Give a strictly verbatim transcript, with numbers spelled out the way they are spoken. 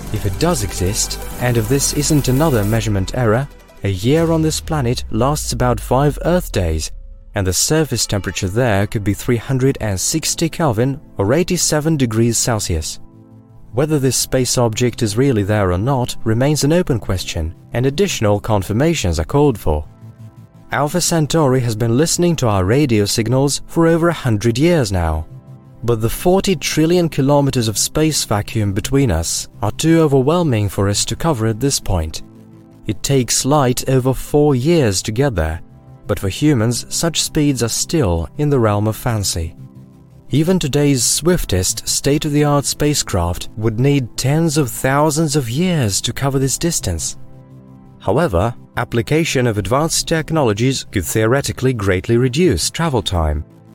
If it does exist, and if this isn't another measurement error, a year on this planet lasts about five Earth days, and the surface temperature there could be three hundred sixty Kelvin or eighty-seven degrees Celsius. Whether this space object is really there or not remains an open question, and additional confirmations are called for. Alpha Centauri has been listening to our radio signals for over a hundred years now. But the forty trillion kilometers of space vacuum between us are too overwhelming for us to cover at this point. It takes light over four years to get there, but for humans such speeds are still in the realm of fancy. Even today's swiftest state-of-the-art spacecraft would need tens of thousands of years to cover this distance. However, application of advanced technologies could theoretically greatly reduce travel time,